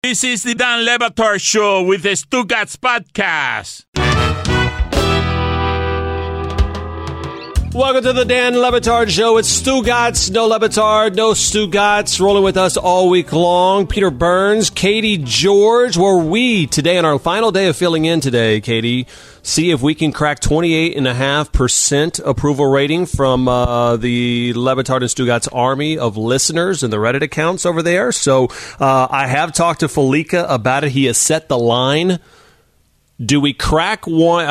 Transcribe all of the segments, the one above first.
This is the Dan Le Batard Show with the Stugotz Podcast. Welcome to the Dan Le Batard Show. It's Stugotz, no Le Batard, no Stugotz. Rolling with us all week long. Peter Burns, Katie George. Where we today on our final day of filling in today, Katie, see if we can crack 28.5% approval rating from the Le Batard and Stugotz army of listeners and the Reddit accounts over there. So I have talked to Falika about it. He has set the line. Do we crack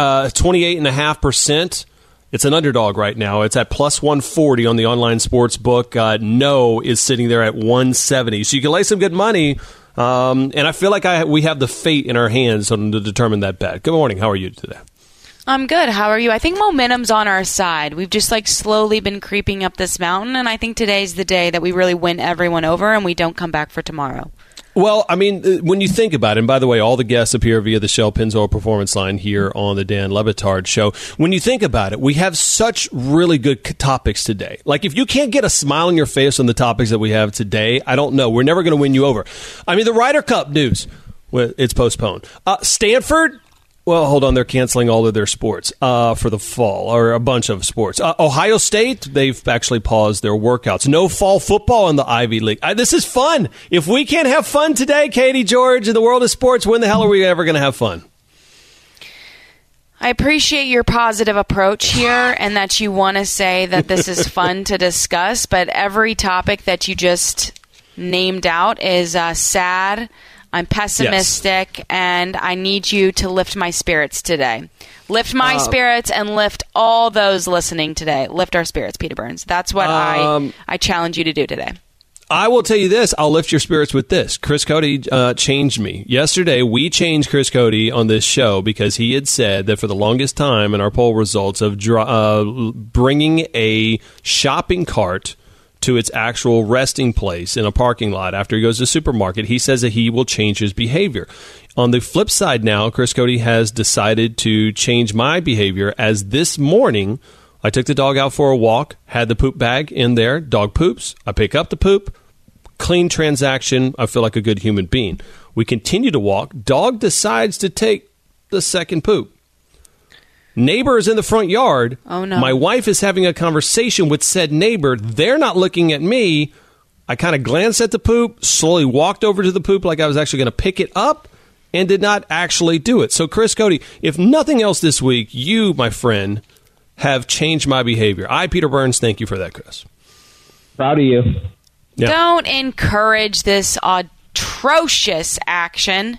28.5%? It's an underdog right now. It's at plus 140 on the online sports book. No is sitting there at 170. So you can lay some good money. And I feel like we have the fate in our hands to determine that bet. Good morning. How are you today? I'm good. How are you? I think momentum's on our side. We've just slowly been creeping up this mountain. And I think today's the day that we really win everyone over and we don't come back for tomorrow. Well, I mean, when you think about it, and by the way, all the guests appear via the Shell Pennzoil Performance Line here on the Dan Le Batard Show. When you think about it, we have such really good topics today. Like, if you can't get a smile on your face on the topics that we have today, I don't know. We're never going to win you over. I mean, the Ryder Cup news, well, it's postponed. Stanford, well, hold on, they're canceling all of their sports for the fall, or a bunch of sports. Ohio State, they've actually paused their workouts. No fall football in the Ivy League. This is fun. If we can't have fun today, Katie George, in the world of sports, when the hell are we ever going to have fun? I appreciate your positive approach here and that you want to say that this is fun to discuss, but every topic that you just named out is sad. I'm pessimistic, and I need you to lift my spirits today. Lift my spirits and lift all those listening today. Lift our spirits, Peter Burns. That's what I challenge you to do today. I will tell you this. I'll lift your spirits with this. Chris Cody changed me. Yesterday, we changed Chris Cody on this show because he had said that for the longest time in our poll results of bringing a shopping cart to its actual resting place in a parking lot after he goes to the supermarket, he says that he will change his behavior. On the flip side now, Chris Cody has decided to change my behavior, as this morning I took the dog out for a walk, had the poop bag in there, dog poops, I pick up the poop, clean transaction, I feel like a good human being. We continue to walk, dog decides to take the second poop. Neighbor is in the front yard. Oh, no. My wife is having a conversation with said neighbor. They're not looking at me. I kind of glanced at the poop, slowly walked over to the poop like I was actually going to pick it up, and did not actually do it. So, Chris Cody, if nothing else this week, you, my friend, have changed my behavior. Peter Burns, thank you for that, Chris. Proud of you. Yeah. Don't encourage this atrocious action.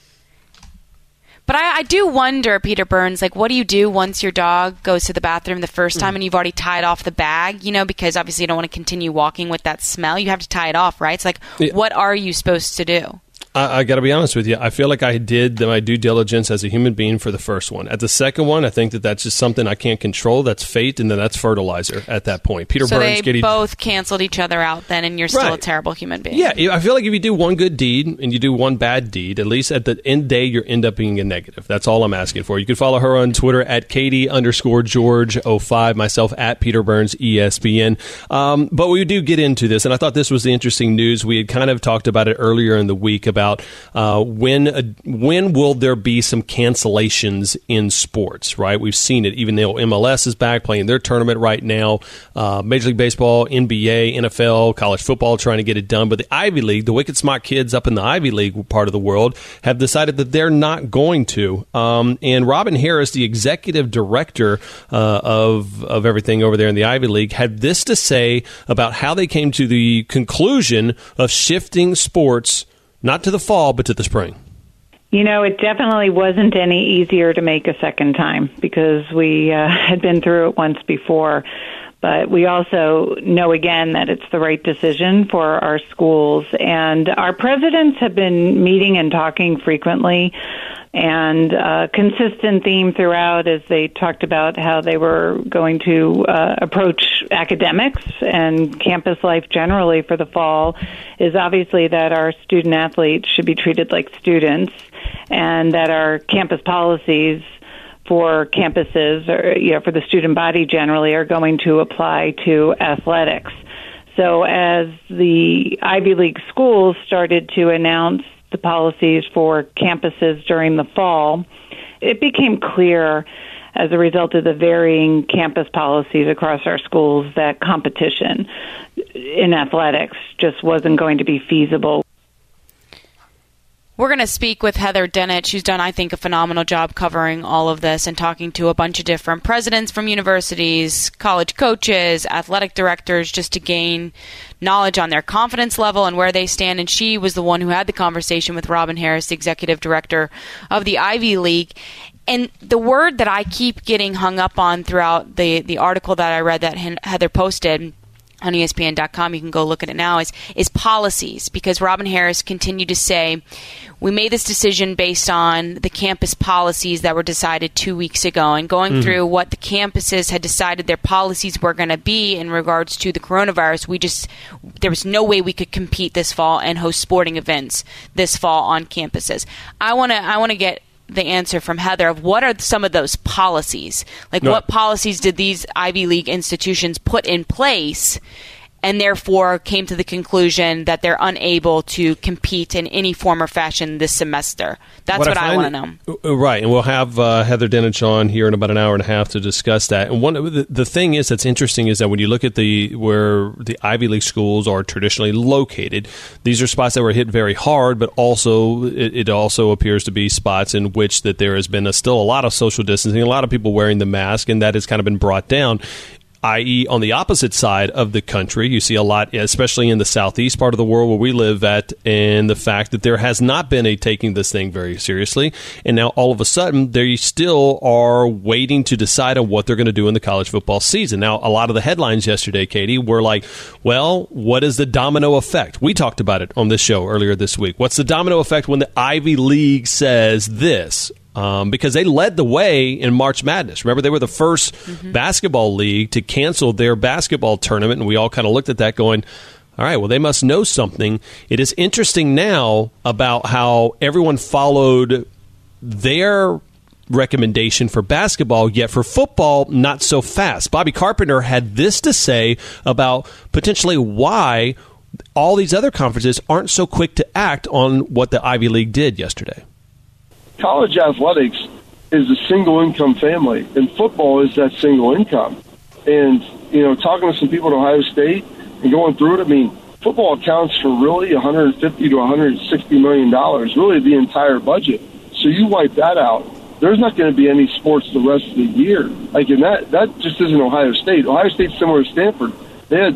But I do wonder, Peter Burns, what do you do once your dog goes to the bathroom the first time and you've already tied off the bag, because obviously you don't want to continue walking with that smell. You have to tie it off, right? It's what are you supposed to do? I got to be honest with you. I feel like I did my due diligence as a human being for the first one. At the second one, I think that's just something I can't control. That's fate, and then that's fertilizer at that point. Peter Burns, they both canceled each other out then, and you're still a terrible human being. Yeah, I feel like if you do one good deed and you do one bad deed, at least at the end day, you end up being a negative. That's all I'm asking for. You can follow her on Twitter at Katie_George05, myself at Peter Burns ESPN. But we do get into this, and I thought this was the interesting news. We had kind of talked about it earlier in the week about when will there be some cancellations in sports, right? We've seen it. Even though MLS is back playing their tournament right now, Major League Baseball, NBA, NFL, college football trying to get it done. But the Ivy League, the wicked smart kids up in the Ivy League part of the world, have decided that they're not going to. And Robin Harris, the executive director of everything over there in the Ivy League, had this to say about how they came to the conclusion of shifting sports not to the fall, but to the spring. It definitely wasn't any easier to make a second time because we had been through it once before. But we also know, again, that it's the right decision for our schools. And our presidents have been meeting and talking frequently. And a consistent theme throughout is they talked about how they were going to approach academics and campus life generally for the fall is obviously that our student athletes should be treated like students and that our campus policies for campuses or for the student body generally are going to apply to athletics. So as the Ivy League schools started to announce the policies for campuses during the fall, it became clear as a result of the varying campus policies across our schools that competition in athletics just wasn't going to be feasible. We're going to speak with Heather Dinich, who's done, I think, a phenomenal job covering all of this and talking to a bunch of different presidents from universities, college coaches, athletic directors, just to gain knowledge on their confidence level and where they stand. And she was the one who had the conversation with Robin Harris, the executive director of the Ivy League. And the word that I keep getting hung up on throughout the article that I read that Heather posted on ESPN.com, you can go look at it now, is policies, because Robin Harris continued to say, we made this decision based on the campus policies that were decided 2 weeks ago, and going through what the campuses had decided their policies were going to be in regards to the coronavirus. There was no way we could compete this fall and host sporting events this fall on campuses. I want to get the answer from Heather of what are some of those policies? What policies did these Ivy League institutions put in place and therefore came to the conclusion that they're unable to compete in any form or fashion this semester? That's what I want to know. Right, and we'll have Heather Dinich on here in about an hour and a half to discuss that. And one the thing is that's interesting is that when you look at where the Ivy League schools are traditionally located, these are spots that were hit very hard, but also it also appears to be spots in which that there has been still a lot of social distancing, a lot of people wearing the mask, and that has kind of been brought down. I.e., on the opposite side of the country, you see a lot, especially in the southeast part of the world where we live at, and the fact that there has not been a taking this thing very seriously. And now all of a sudden, they still are waiting to decide on what they're going to do in the college football season. Now, a lot of the headlines yesterday, Katie, were like, well, what is the domino effect? We talked about it on this show earlier this week. What's the domino effect when the Ivy League says this? Because they led the way in March Madness. Remember, they were the first basketball league to cancel their basketball tournament, and we all kind of looked at that going, all right, well, they must know something. It is interesting now about how everyone followed their recommendation for basketball, yet for football, not so fast. Bobby Carpenter had this to say about potentially why all these other conferences aren't so quick to act on what the Ivy League did yesterday. College athletics is a single-income family, and football is that single income. And, talking to some people at Ohio State and going through it, football accounts for really $150 to $160 million, really the entire budget. So you wipe that out, there's not going to be any sports the rest of the year. And that just isn't Ohio State. Ohio State's similar to Stanford. They had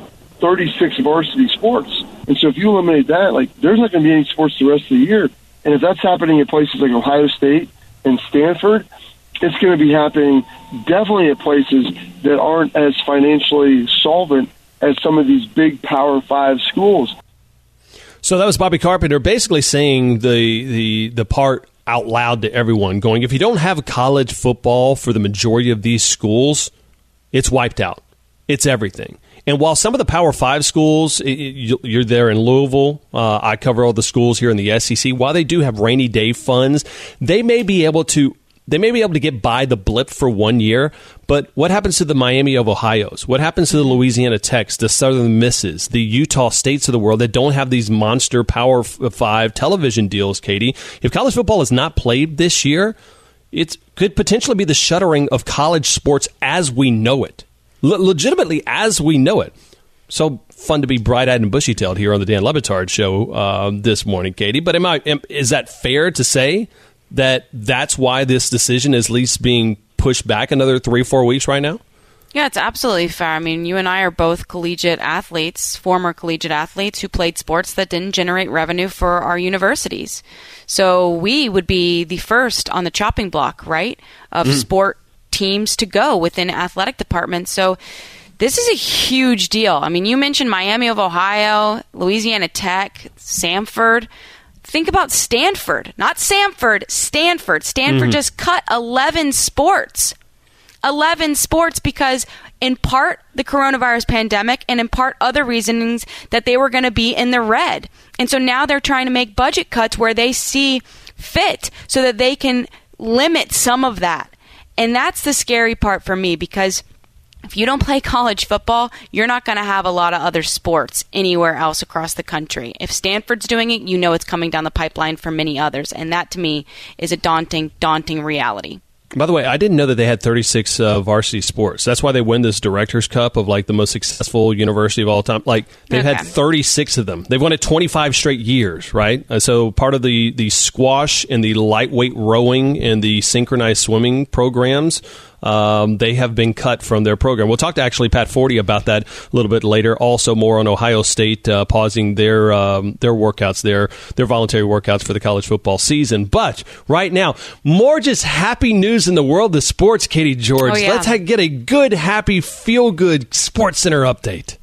36 varsity sports. And so if you eliminate that, there's not going to be any sports the rest of the year. And if that's happening at places like Ohio State and Stanford, it's going to be happening definitely at places that aren't as financially solvent as some of these big Power 5 schools. So that was Bobby Carpenter basically saying the part out loud to everyone, going, if you don't have college football for the majority of these schools, it's wiped out. It's everything. And while some of the Power 5 schools, you're there in Louisville, I cover all the schools here in the SEC, while they do have rainy day funds, they may be able to get by the blip for 1 year, but what happens to the Miami of Ohio's? What happens to the Louisiana Techs, the Southern Misses, the Utah States of the world that don't have these monster Power 5 television deals, Katie? If college football is not played this year, it could potentially be the shuttering of college sports as we know it. Legitimately as we know it. So fun to be bright-eyed and bushy-tailed here on the Dan Le Batard Show this morning, Katie. But is that fair to say that that's why this decision is at least being pushed back another 3-4 weeks right now? Yeah, it's absolutely fair. You and I are both collegiate athletes, former collegiate athletes who played sports that didn't generate revenue for our universities. So we would be the first on the chopping block, right, of sport teams to go within athletic departments. So this is a huge deal. You mentioned Miami of Ohio, Louisiana Tech, Samford. Think about Stanford, not Samford, Stanford. Stanford just cut 11 sports. 11 sports because in part the coronavirus pandemic and in part other reasonings that they were going to be in the red. And so now they're trying to make budget cuts where they see fit so that they can limit some of that. And that's the scary part for me because if you don't play college football, you're not going to have a lot of other sports anywhere else across the country. If Stanford's doing it, you know it's coming down the pipeline for many others. And that, to me, is a daunting reality. By the way, I didn't know that they had 36 varsity sports. That's why they win this Director's Cup of, like, the most successful university of all time. Like, they've had 36 of them. They've won it 25 straight years, right? So part of the squash and the lightweight rowing and the synchronized swimming programs, they have been cut from their program. We'll talk to actually Pat Forty about that a little bit later. Also, more on Ohio State pausing their workouts, their voluntary workouts for the college football season. But right now, more just happy news in the world of sports, Katie George. Oh, yeah. Let's get a good, happy, feel-good Sports Center update.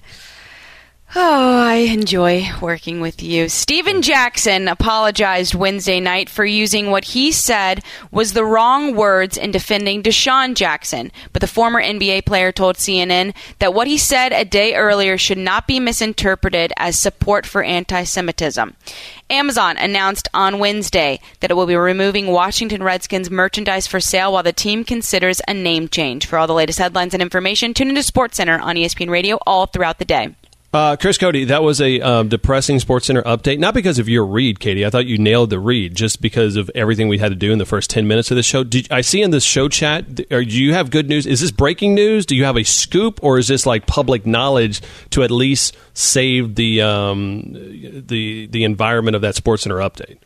Oh, I enjoy working with you. Steven Jackson apologized Wednesday night for using what he said was the wrong words in defending Deshaun Jackson. But the former NBA player told CNN that what he said a day earlier should not be misinterpreted as support for anti-Semitism. Amazon announced on Wednesday that it will be removing Washington Redskins merchandise for sale while the team considers a name change. For all the latest headlines and information, tune into SportsCenter on ESPN Radio all throughout the day. Chris Cote, that was a depressing SportsCenter update. Not because of your read, Katie. I thought you nailed the read, just because of everything we had to do in the first 10 minutes of the show. I see in this show chat, do you have good news? Is this breaking news? Do you have a scoop, or is this like public knowledge to at least save the environment of that SportsCenter update?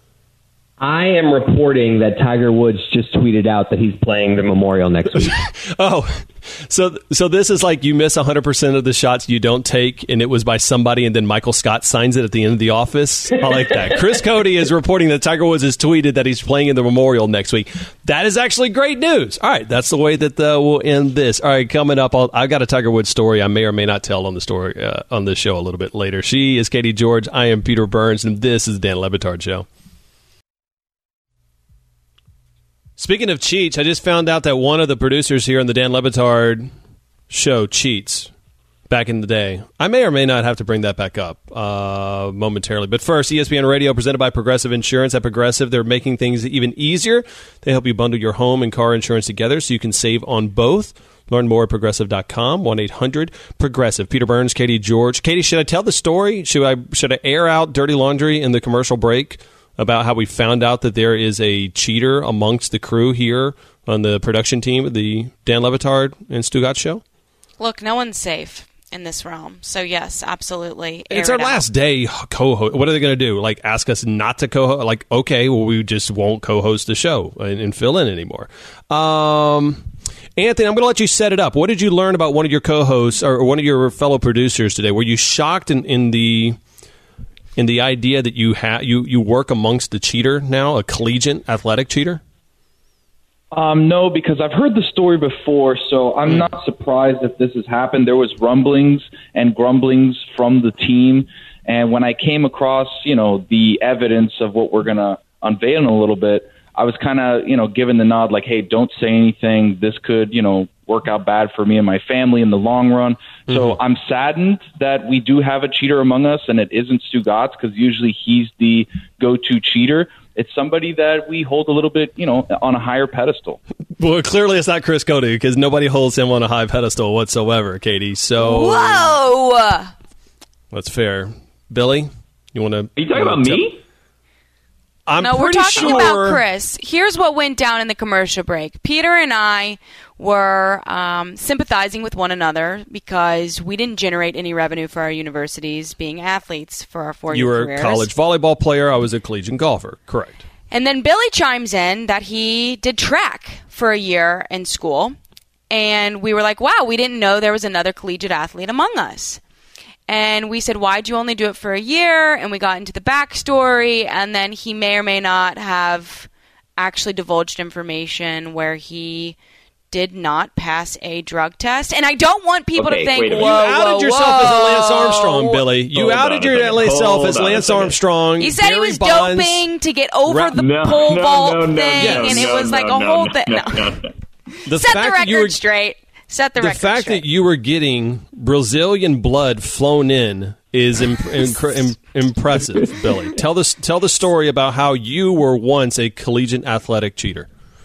I am reporting that Tiger Woods just tweeted out that he's playing the Memorial next week. Oh, so this is like you miss 100% of the shots you don't take, and it was by somebody, and then Michael Scott signs it at the end of the office. I like that. Chris Cote is reporting that Tiger Woods has tweeted that he's playing in the Memorial next week. That is actually great news. All right, that's the way that we'll end this. All right, coming up, I've got a Tiger Woods story I may or may not tell on the story on this show a little bit later. She is Katie George. I am Peter Burns, and this is the Dan Le Batard Show. Speaking of cheats, I just found out that one of the producers here on the Dan Le Batard Show cheats back in the day. I may or may not have to bring that back up momentarily. But first, ESPN Radio presented by Progressive Insurance. At Progressive, they're making things even easier. They help you bundle your home and car insurance together so you can save on both. Learn more at Progressive.com, 1-800-PROGRESSIVE. Peter Burns, Katie George. Katie, should I tell the story? Should I air out dirty laundry in the commercial break about how we found out that there is a cheater amongst the crew here on the production team of the Dan Le Batard and Stugotz Show? Look, no one's safe in this realm. So, yes, absolutely. It's our last day co-host. What are they going to do? Like, ask us not to co-host? Like, okay, well, we just won't co-host the show and fill in anymore. Anthony, I'm going to let you set it up. What did you learn about one of your co-hosts or one of your fellow producers today? Were you shocked in the idea that you work amongst the cheater now, a collegiate athletic cheater? No, because I've heard the story before, so I'm not surprised if this has happened. There was rumblings and grumblings from the team, and when I came across, the evidence of what we're going to unveil in a little bit, I was kind of, given the nod, like, hey, don't say anything. This could, work out bad for me and my family in the long run. So I'm saddened that we do have a cheater among us, and it isn't Stugotz, because usually he's the go-to cheater. It's somebody that we hold a little bit, on a higher pedestal. Well, clearly it's not Chris Cote, because nobody holds him on a high pedestal whatsoever, Katie. So whoa, that's fair. Billy, you want to? Are you talking about me? No, we're talking about Chris. Here's what went down in the commercial break. Peter and I were sympathizing with one another because we didn't generate any revenue for our universities being athletes for our 4-year careers. You were a college volleyball player. I was a collegiate golfer. Correct. And then Billy chimes in that he did track for a year in school. And we were like, wow, we didn't know there was another collegiate athlete among us. And we said, why'd you only do it for a year? And we got into the backstory. And then he may or may not have actually divulged information where he did not pass a drug test. And I don't want people to think, whoa, you outed yourself as a Lance Armstrong, Billy. You outed yourself as Lance Armstrong. He said he was doping to get over the pole vault thing. And it was like a whole thing. Set the record straight. Set the record straight. The fact that you were getting Brazilian blood flown in is impressive, Billy. Tell the story about how you were once a collegiate athletic cheater.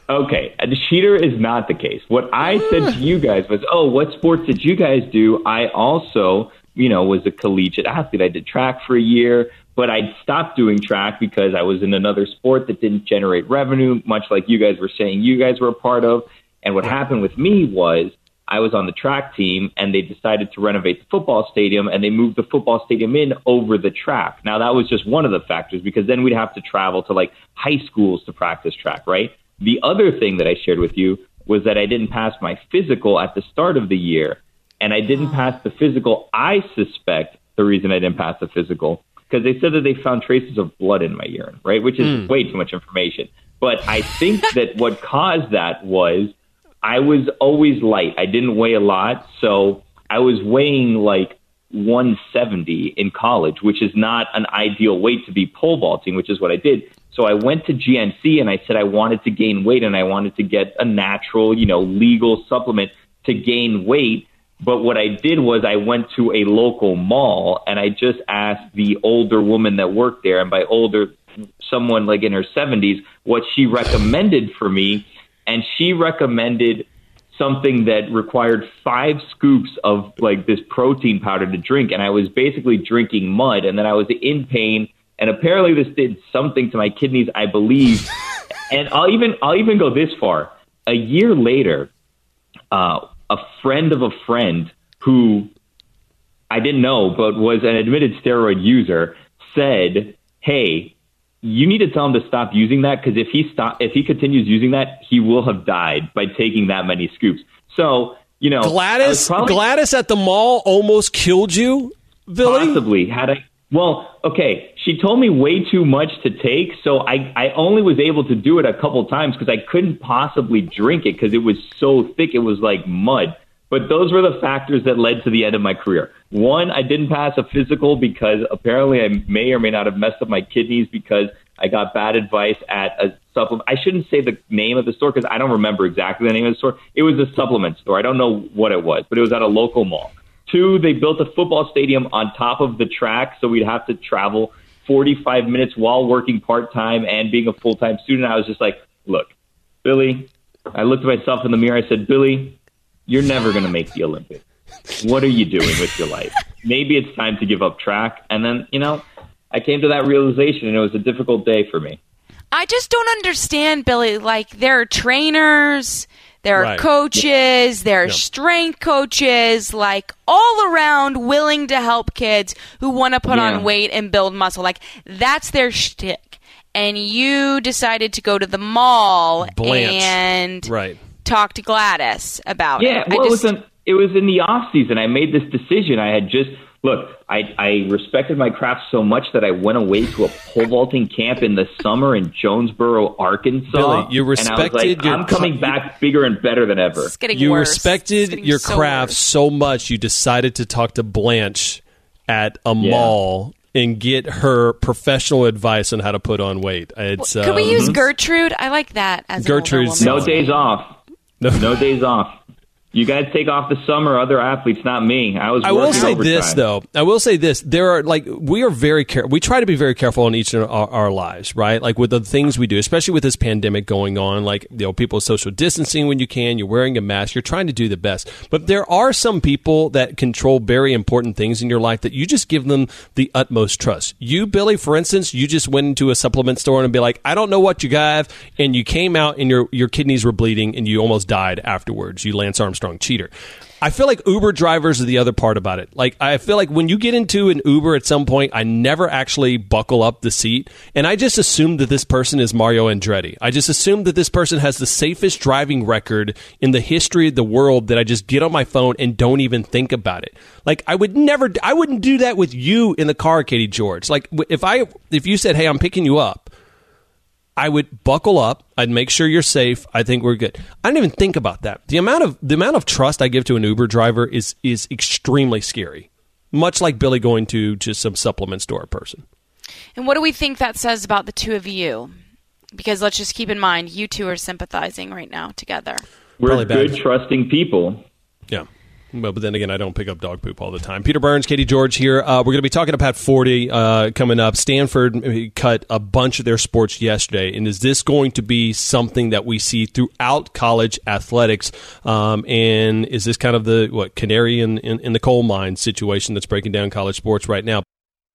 Okay, a cheater is not the case. What I said to you guys was, what sports did you guys do? I also, was a collegiate athlete. I did track for a year, but I stopped doing track because I was in another sport that didn't generate revenue, much like you guys were saying you guys were a part of. And what happened with me was I was on the track team, and they decided to renovate the football stadium, and they moved the football stadium in over the track. Now, that was just one of the factors, because then we'd have to travel to, like, high schools to practice track, right? The other thing that I shared with you was that I didn't pass my physical at the start of the year, and I didn't pass the physical. I suspect the reason I didn't pass the physical, because they said that they found traces of blood in my urine, right? Which is way too much information. But I think that what caused that was I was always light. I didn't weigh a lot, so I was weighing like 170 in college, which is not an ideal weight to be pole vaulting, which is what I did. So I went to GNC and I said I wanted to gain weight, and I wanted to get a natural, legal supplement to gain weight. But what I did was I went to a local mall and I just asked the older woman that worked there, and by older, someone like in her 70s, what she recommended for me. And she recommended something that required 5 scoops of like this protein powder to drink. And I was basically drinking mud, and then I was in pain. And apparently this did something to my kidneys, I believe. And I'll even go this far. A year later, a friend of a friend who I didn't know, but was an admitted steroid user, said, "Hey, you need to tell him to stop using that, because if he continues using that, he will have died by taking that many scoops." So, Gladys at the mall almost killed you, Billy? Possibly. Well, okay, she told me way too much to take, so I only was able to do it a couple times because I couldn't possibly drink it because it was so thick, it was like mud. But those were the factors that led to the end of my career. One, I didn't pass a physical because apparently I may or may not have messed up my kidneys because I got bad advice at a supplement. I shouldn't say the name of the store because I don't remember exactly the name of the store. It was a supplement store. I don't know what it was, but it was at a local mall. 2, they built a football stadium on top of the track, so we'd have to travel 45 minutes while working part-time and being a full-time student. I was just like, look, Billy, I looked at myself in the mirror. I said, Billy, you're never going to make the Olympics. What are you doing with your life? Maybe it's time to give up track. And then, I came to that realization, and it was a difficult day for me. I just don't understand, Billy. Like, there are trainers, there are coaches, there are strength coaches, like all around willing to help kids who want to put on weight and build muscle. Like, that's their shtick. And you decided to go to the mall and talk to Gladys about it. Yeah, well, it was in the off season. I made this decision. I had just I respected my craft so much that I went away to a pole vaulting camp in the summer in Jonesboro, Arkansas. Billy, you respected I'm coming back bigger and better than ever. It's getting you worse. Respected your craft so much you decided to talk to Blanche at a mall and get her professional advice on how to put on weight. Could we use Gertrude? I like that as Gertrude's an No days off. No days off. You guys take off the summer, other athletes, not me. I will say overtime. This, though. I will say this. There are, we are very careful. We try to be very careful in each of our lives, right? Like, with the things we do, especially with this pandemic going on, people social distancing when you can, you're wearing a mask, you're trying to do the best. But there are some people that control very important things in your life that you just give them the utmost trust. You, Billy, for instance, you just went into a supplement store and be like, I don't know what you have, and you came out and your kidneys were bleeding and you almost died afterwards. You Lance Armstrong cheater. I feel like Uber drivers are the other part about it. Like, I feel like when you get into an Uber at some point, I never actually buckle up the seat. And I just assume that this person is Mario Andretti. I just assume that this person has the safest driving record in the history of the world, that I just get on my phone and don't even think about it. Like, I wouldn't do that with you in the car, Katie George. Like, if you said, hey, I'm picking you up, I would buckle up. I'd make sure you're safe. I think we're good. I don't even think about that. The amount of trust I give to an Uber driver is extremely scary. Much like Billy going to just some supplement store person. And what do we think that says about the two of you? Because let's just keep in mind, you two are sympathizing right now together. We're good, trusting people. Yeah. Well, but then again, I don't pick up dog poop all the time. Peter Burns, Katie George here. We're going to be talking to Pat Forty coming up. Stanford cut a bunch of their sports yesterday, and is this going to be something that we see throughout college athletics? And is this kind of the canary in the coal mine situation that's breaking down college sports right now?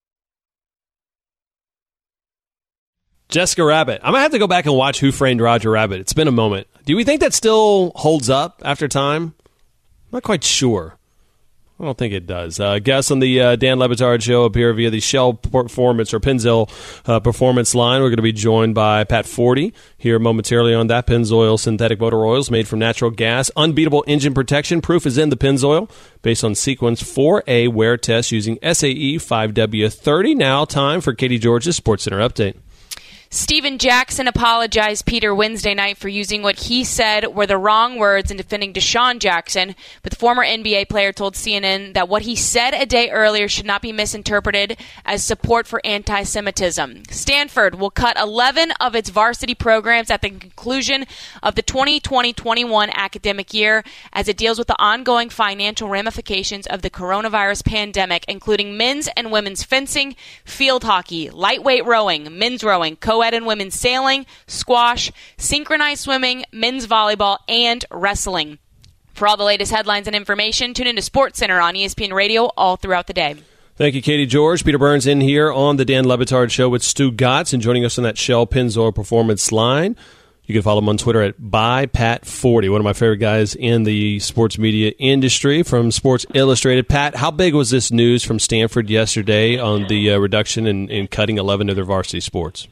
Jessica Rabbit. I'm going to have to go back and watch Who Framed Roger Rabbit. It's been a moment. Do we think that still holds up after time? I'm not quite sure. I don't think it does. Guests on the Dan Le Batard Show appear via the Shell Performance or Pennzoil Performance line. We're going to be joined by Pat Forty here momentarily on that. Pennzoil synthetic motor oils made from natural gas. Unbeatable engine protection. Proof is in the Pennzoil based on Sequence 4A wear test using SAE 5W30. Now time for Katie George's SportsCenter update. Steven Jackson apologized, Peter, Wednesday night for using what he said were the wrong words in defending Deshaun Jackson, but the former NBA player told CNN that what he said a day earlier should not be misinterpreted as support for anti-Semitism. Stanford will cut 11 of its varsity programs at the conclusion of the 2020-21 academic year as it deals with the ongoing financial ramifications of the coronavirus pandemic, including men's and women's fencing, field hockey, lightweight rowing, men's rowing, co-ed and women's sailing, squash, synchronized swimming, men's volleyball, and wrestling. For all the latest headlines and information, tune into SportsCenter on ESPN Radio all throughout the day. Thank you, Katie George. Peter Burns in here on the Dan Le Batard Show with Stu Gotts, and joining us on that Shell Pennzoil Performance line. You can follow him on Twitter at ByPat40, one of my favorite guys in the sports media industry from Sports Illustrated. Pat, how big was this news from Stanford yesterday on the reduction in cutting 11 of their varsity sports?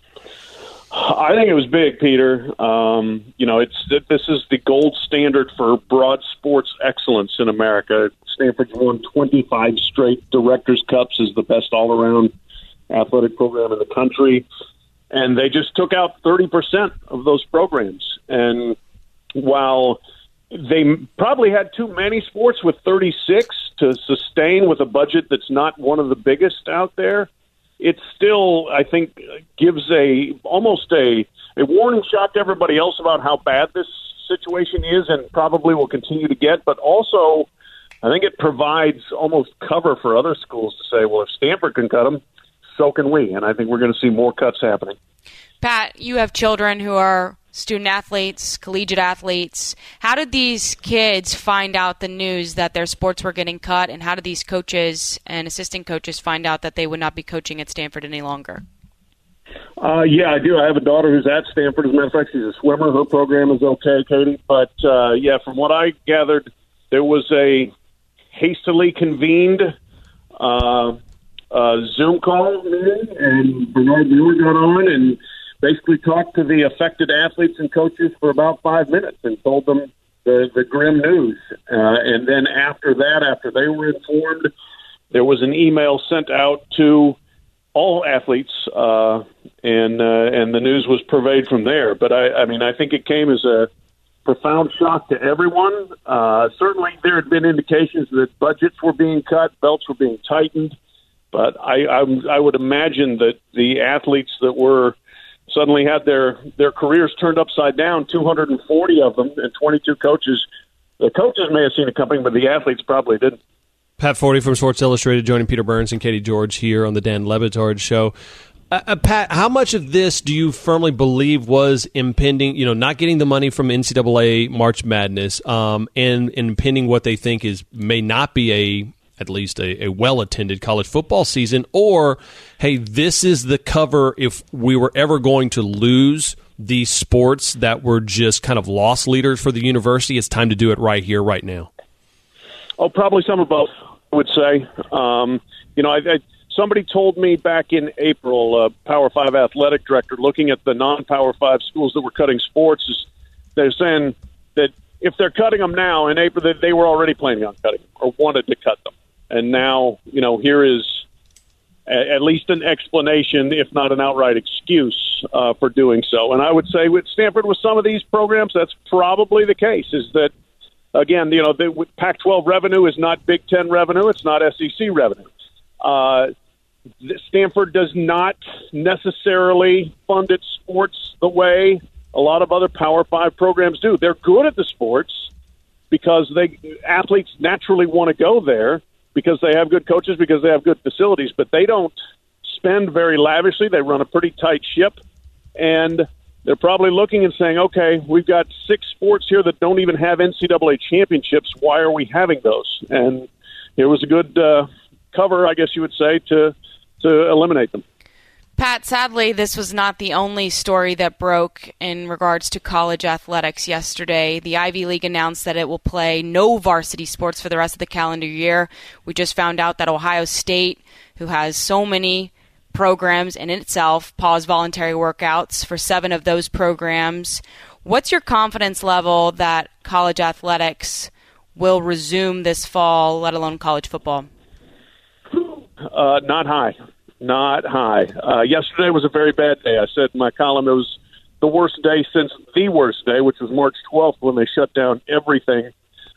I think it was big, Peter. This is the gold standard for broad sports excellence in America. Stanford's won 25 straight Directors' Cups as the best all-around athletic program in the country. And they just took out 30% of those programs. And while they probably had too many sports with 36 to sustain with a budget that's not one of the biggest out there, it still, I think, gives almost a warning shot to everybody else about how bad this situation is and probably will continue to get. But also, I think it provides almost cover for other schools to say, well, if Stanford can cut them, so can we. And I think we're going to see more cuts happening. Pat, you have children who are student athletes, collegiate athletes. How did these kids find out the news that their sports were getting cut, and how did these coaches and assistant coaches find out that they would not be coaching at Stanford any longer? Yeah, I do. I have a daughter who's at Stanford. As a matter of fact, she's a swimmer. Her program is okay, Katie. But, from what I gathered, there was a hastily convened Zoom call meeting, and Bernard Mueller got on and basically talked to the affected athletes and coaches for about 5 minutes and told them the grim news. And then after that, after they were informed, there was an email sent out to all athletes, and the news was purveyed from there. But I think it came as a profound shock to everyone. Certainly there had been indications that budgets were being cut, belts were being tightened, but I would imagine that the athletes that were suddenly had their careers turned upside down, 240 of them, and 22 coaches. The coaches may have seen it coming, but the athletes probably didn't. Pat Forty from Sports Illustrated joining Peter Burns and Katie George here on the Dan Le Batard Show. Pat, how much of this do you firmly believe was impending, not getting the money from NCAA March Madness, and impending what they think may not be at least a well-attended college football season, or, hey, this is the cover if we were ever going to lose these sports that were just kind of loss leaders for the university, it's time to do it right here, right now? Oh, probably some of both, I would say. Somebody told me back in April, a Power 5 athletic director looking at the non-Power 5 schools that were cutting sports, they're saying that if they're cutting them now, in April, that they were already planning on cutting them or wanted to cut them. And now, here is at least an explanation, if not an outright excuse, for doing so. And I would say with Stanford, with some of these programs, that's probably the case, is that, again, the Pac-12 revenue is not Big Ten revenue. It's not SEC revenue. Stanford does not necessarily fund its sports the way a lot of other Power 5 programs do. They're good at the sports, because athletes naturally want to go there because they have good coaches, because they have good facilities, but they don't spend very lavishly. They run a pretty tight ship, and they're probably looking and saying, okay, we've got 6 sports here that don't even have NCAA championships. Why are we having those? And it was a good cover, I guess you would say, to eliminate them. Pat, sadly, this was not the only story that broke in regards to college athletics yesterday. The Ivy League announced that it will play no varsity sports for the rest of the calendar year. We just found out that Ohio State, who has so many programs in itself, paused voluntary workouts for 7 of those programs. What's your confidence level that college athletics will resume this fall, let alone college football? Not high. Not high. Yesterday was a very bad day. I said in my column it was the worst day since the worst day, which was March 12th when they shut down everything.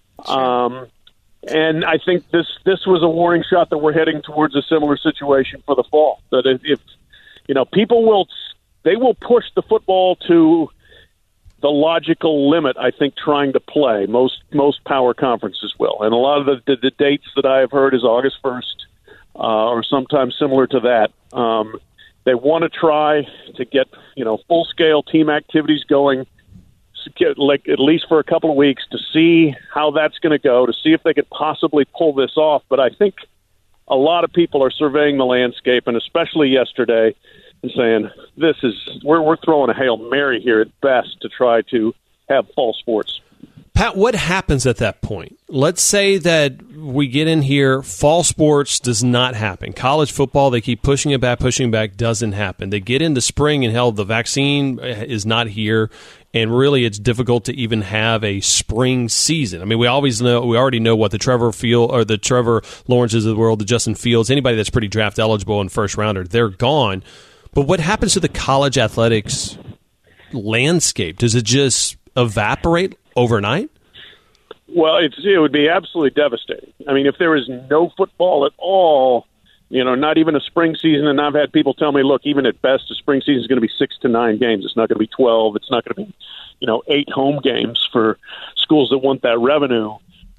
And I think this was a warning shot that we're heading towards a similar situation for the fall. That if people will push the football to the logical limit, I think, trying to play. Most power conferences will. And a lot of the dates that I have heard is August 1st. Or sometimes similar to that. They want to try to get full-scale team activities going, like at least for a couple of weeks, to see how that's going to go, to see if they could possibly pull this off. But I think a lot of people are surveying the landscape, and especially yesterday, and saying we're throwing a Hail Mary here at best to try to have fall sports. Pat, what happens at that point? Let's say that we get in here, fall sports does not happen. College football, they keep pushing it back, doesn't happen. They get into spring and hell, the vaccine is not here, and really it's difficult to even have a spring season. I mean, we already know what the Trevor Lawrences of the world, the Justin Fields, anybody that's pretty draft eligible and first rounder, they're gone. But what happens to the college athletics landscape? Does it just evaporate overnight? Well, it would be absolutely devastating. I mean, if there is no football at all, not even a spring season, and I've had people tell me, look, even at best, a spring season is going to be 6 to 9 games. It's not going to be 12. It's not going to be, 8 home games for schools that want that revenue.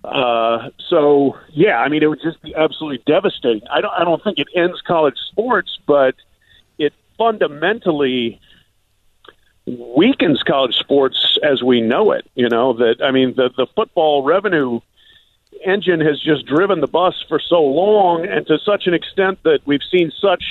So, yeah, I mean, it would just be absolutely devastating. I don't think it ends college sports, but it fundamentally weakens college sports as we know it. The football revenue engine has just driven the bus for so long, and to such an extent that we've seen such,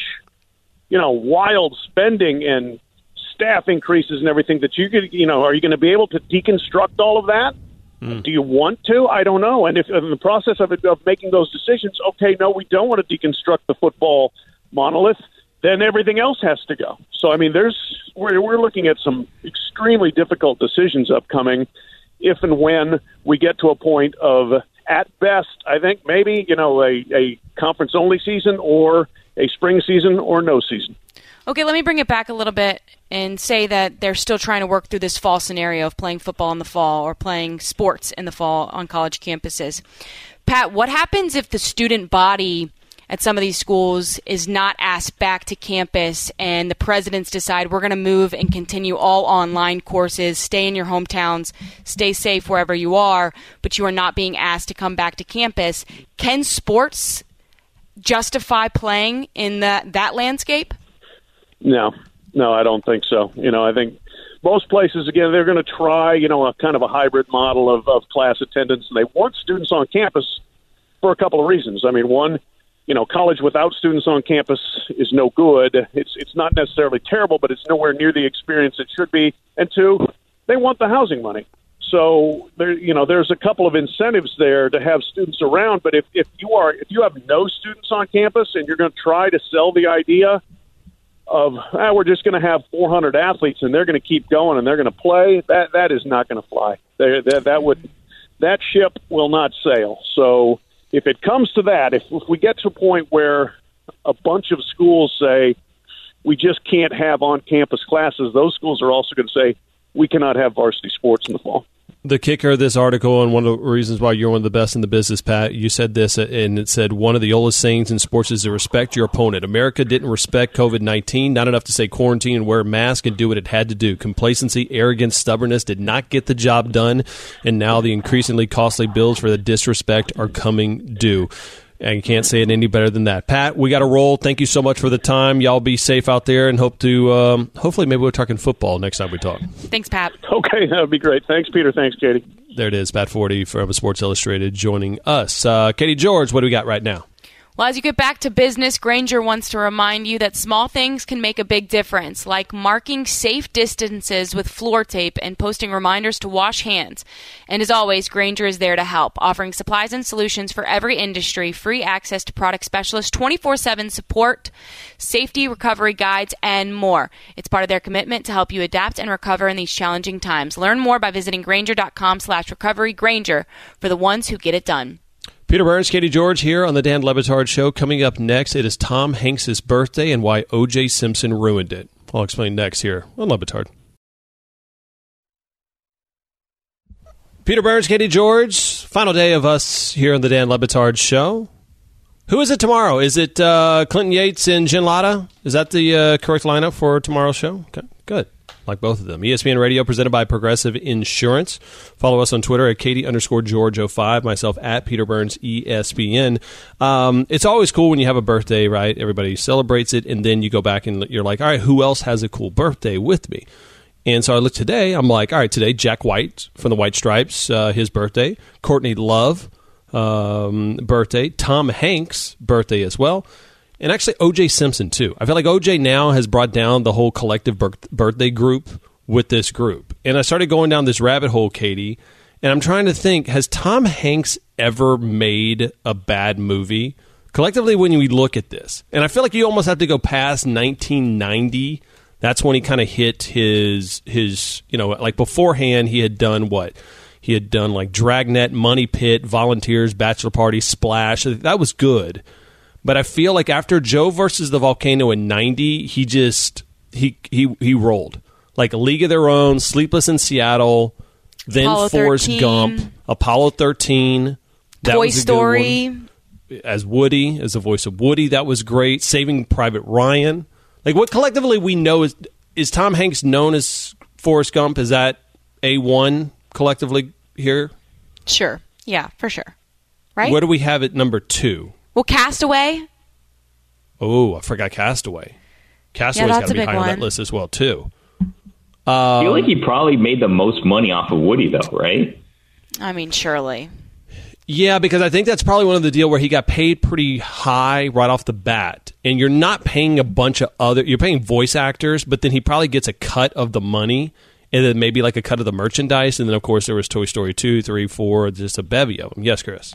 wild spending and staff increases and everything that you could, are you going to be able to deconstruct all of that? Do you want to? I don't know. And if in the process of making those decisions, okay, no, we don't want to deconstruct the football monolith, then everything else has to go. So, I mean, we're looking at some extremely difficult decisions upcoming if and when we get to a point of, at best, I think maybe, a conference-only season or a spring season or no season. Okay, let me bring it back a little bit and say that they're still trying to work through this fall scenario of playing football in the fall or playing sports in the fall on college campuses. Pat, what happens if the student body at some of these schools is not asked back to campus and the presidents decide we're going to move and continue all online courses, stay in your hometowns, stay safe wherever you are, but you are not being asked to come back to campus? Can sports justify playing in that landscape? No, I don't think so. I think most places, again, they're going to try, a kind of a hybrid model of class attendance, and they want students on campus for a couple of reasons. I mean, one, college without students on campus is no good. It's not necessarily terrible, but it's nowhere near the experience it should be. And two, they want the housing money. So there's a couple of incentives there to have students around. But if you have no students on campus and you're going to try to sell the idea of we're just going to have 400 athletes and they're going to keep going and they're going to play, that is not going to fly. That ship will not sail. So if it comes to that, if we get to a point where a bunch of schools say we just can't have on-campus classes, those schools are also going to say we cannot have varsity sports in the fall. The kicker of this article, and one of the reasons why you're one of the best in the business, Pat, you said this, and it said, one of the oldest sayings in sports is to respect your opponent. America didn't respect COVID-19, not enough to say quarantine and wear a mask and do what it had to do. Complacency, arrogance, stubbornness did not get the job done, and now the increasingly costly bills for the disrespect are coming due. And you can't say it any better than that. Pat, we got to roll. Thank you so much for the time. Y'all be safe out there, and hope to hopefully maybe we're talking football next time we talk. Thanks, Pat. Okay, that would be great. Thanks, Peter. Thanks, Katie. There it is, Pat Forty from Sports Illustrated joining us. Katie George, what do we got right now? Well, as you get back to business, Grainger wants to remind you that small things can make a big difference, like marking safe distances with floor tape and posting reminders to wash hands. And as always, Grainger is there to help, offering supplies and solutions for every industry, free access to product specialists, 24/7 support, safety recovery guides, and more. It's part of their commitment to help you adapt and recover in these challenging times. Learn more by visiting Grainger.com/recovery. Grainger, for the ones who get it done. Peter Burns, Katie George here on the Dan Le Batard Show. Coming up next, it is Tom Hanks' birthday and why O.J. Simpson ruined it. I'll explain next here on Le Batard. Peter Burns, Katie George, final day of us here on the Dan Le Batard Show. Who is it tomorrow? Is it Clinton Yates and Jen Latta? Is that the correct lineup for tomorrow's show? Okay, good. Like both of them. ESPN Radio presented by Progressive Insurance. Follow us on Twitter at Katie_George05, myself at Peter Burns ESPN. It's always cool when you have a birthday, right? Everybody celebrates it, and then you go back and you're like, all right, who else has a cool birthday with me? And so I looked today, I'm like, all right, today, Jack White from the White Stripes, his birthday. Courtney Love, birthday. Tom Hanks, birthday as well. And actually, O.J. Simpson, too. I feel like O.J. now has brought down the whole collective birthday group with this group. And I started going down this rabbit hole, Katie, and I'm trying to think, has Tom Hanks ever made a bad movie? Collectively, when we look at this, and I feel like you almost have to go past 1990. That's when he kind of hit his, like beforehand, he had done what? He had done like Dragnet, Money Pit, Volunteers, Bachelor Party, Splash. That was good. But I feel like after Joe versus the Volcano in 90, he rolled. Like A League of Their Own, Sleepless in Seattle, then Apollo Forrest 13. Gump, Apollo 13. That Toy was a Story. good one. As Woody, as the voice of Woody, that was great. Saving Private Ryan. Like what collectively we know is Tom Hanks known as Forrest Gump? Is that A1 collectively here? Sure. Yeah, for sure. Right? Where do we have it number 2? Well, Castaway. Oh, I forgot Castaway. Castaway's got to be high on that list as well, too. I feel like he probably made the most money off of Woody, though, right? I mean, surely. Yeah, because I think that's probably one of the deal where he got paid pretty high right off the bat. And you're not paying a bunch of you're paying voice actors, but then he probably gets a cut of the money and then maybe like a cut of the merchandise. And then, of course, there was Toy Story 2, 3, 4, just a bevy of them. Yes, Chris?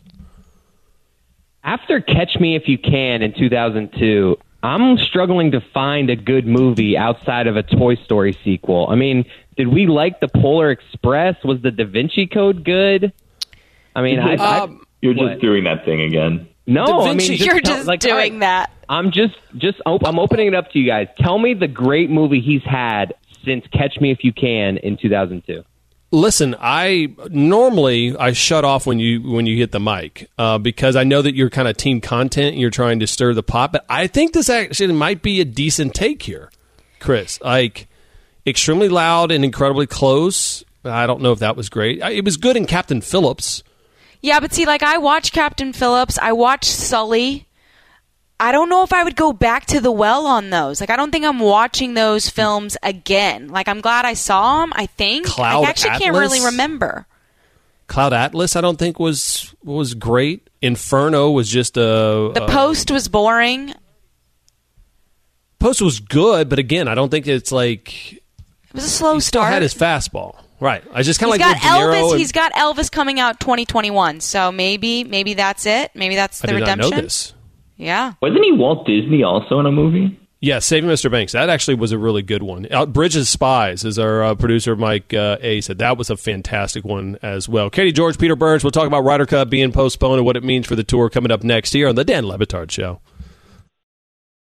After Catch Me If You Can in 2002, I'm struggling to find a good movie outside of a Toy Story sequel. I mean, did we like The Polar Express? Was The Da Vinci Code good? I mean, you're just doing that thing again. No, I mean, you're just doing that. I'm I'm opening it up to you guys. Tell me the great movie he's had since Catch Me If You Can in 2002. Listen, I shut off when you hit the mic because I know that you're kind of team content and you're trying to stir the pot. But I think this actually might be a decent take here, Chris. Like extremely loud and incredibly close. I don't know if that was great. It was good in Captain Phillips. Yeah, but see, like I watched Captain Phillips. I watched Sully. I don't know if I would go back to the well on those. Like, I don't think I'm watching those films again. Like, I'm glad I saw them, I think. Cloud I actually Atlas? can't really remember. Cloud Atlas, I don't think was great. Inferno was just The Post was boring. Post was good, but again, I don't think it's like... It was a slow he still start. had his fastball. Right. I just kind of like got De Niro. He's got Elvis coming out 2021, so maybe that's it. Maybe that's the redemption. I did not know this. Yeah. Wasn't he Walt Disney also in a movie? Yeah, Saving Mr. Banks. That actually was a really good one. Bridges Spies, as our producer Mike A. said, that was a fantastic one as well. Katie George, Peter Burns, we'll talk about Ryder Cup being postponed and what it means for the tour coming up next here on the Dan Le Batard Show.